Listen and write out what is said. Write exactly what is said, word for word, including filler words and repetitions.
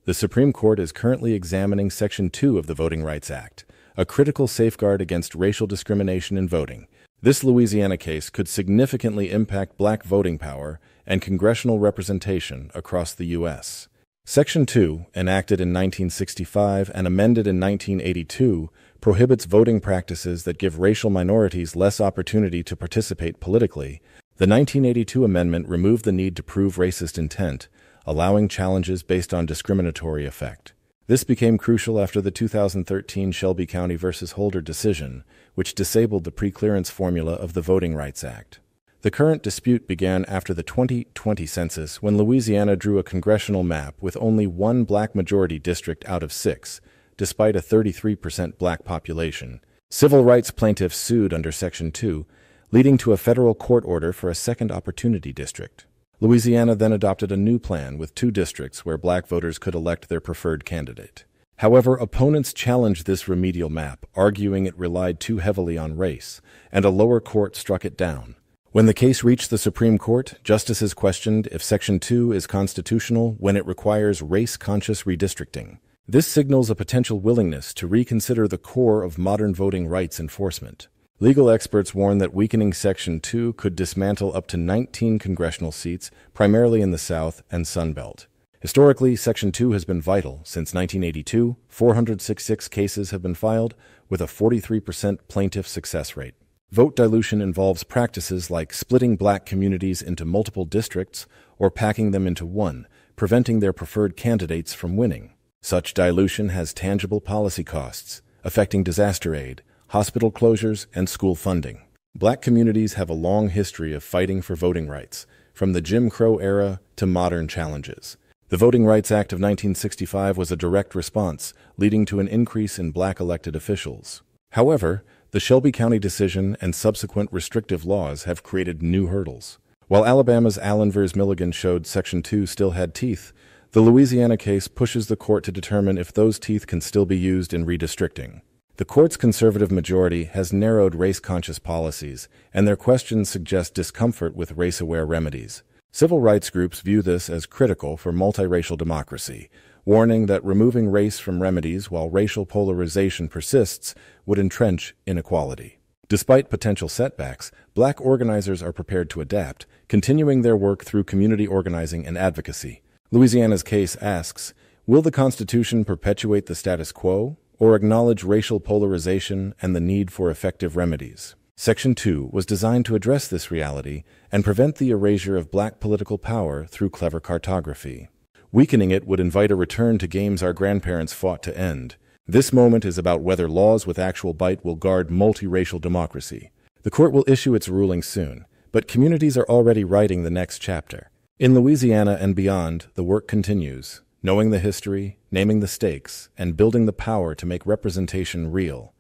The Supreme Court is currently examining Section two of the Voting Rights Act, a critical safeguard against racial discrimination in voting. This Louisiana case could significantly impact black voting power and congressional representation across the U S Section two, enacted in nineteen sixty-five and amended in nineteen eighty-two, prohibits voting practices that give racial minorities less opportunity to participate politically. The nineteen eighty-two amendment removed the need to prove racist intent, allowing challenges based on discriminatory effect. This became crucial after the two thousand thirteen Shelby County versus Holder decision, which disabled the preclearance formula of the Voting Rights Act. The current dispute began after the twenty twenty census, when Louisiana drew a congressional map with only one black majority district out of six, despite a thirty-three percent black population. Civil rights plaintiffs sued under Section two, leading to a federal court order for a second opportunity district. Louisiana then adopted a new plan with two districts where black voters could elect their preferred candidate. However, opponents challenged this remedial map, arguing it relied too heavily on race, and a lower court struck it down. When the case reached the Supreme Court, justices questioned if Section two is constitutional when it requires race-conscious redistricting. This signals a potential willingness to reconsider the core of modern voting rights enforcement. Legal experts warn that weakening Section two could dismantle up to nineteen congressional seats, primarily in the South and Sun Belt. Historically, Section two has been vital. Since nineteen eighty-two, four hundred sixty-six cases have been filed, with a forty-three percent plaintiff success rate. Vote dilution involves practices like splitting black communities into multiple districts or packing them into one, preventing their preferred candidates from winning. Such dilution has tangible policy costs, affecting disaster aid, hospital closures, and school funding. Black communities have a long history of fighting for voting rights, from the Jim Crow era to modern challenges. The Voting Rights Act of nineteen sixty-five was a direct response, leading to an increase in black elected officials. However, the Shelby County decision and subsequent restrictive laws have created new hurdles. While Alabama's Allen versus Milligan showed Section two still had teeth, the Louisiana case pushes the court to determine if those teeth can still be used in redistricting. The court's conservative majority has narrowed race-conscious policies, and their questions suggest discomfort with race-aware remedies. Civil rights groups view this as critical for multiracial democracy, warning that removing race from remedies while racial polarization persists would entrench inequality. Despite potential setbacks, black organizers are prepared to adapt, continuing their work through community organizing and advocacy. Louisiana's case asks, will the Constitution perpetuate the status quo, or acknowledge racial polarization and the need for effective remedies? Section two was designed to address this reality and prevent the erasure of black political power through clever cartography. Weakening it would invite a return to games our grandparents fought to end. This moment is about whether laws with actual bite will guard multiracial democracy. The court will issue its ruling soon, but communities are already writing the next chapter. In Louisiana and beyond, the work continues, knowing the history, naming the stakes, and building the power to make representation real.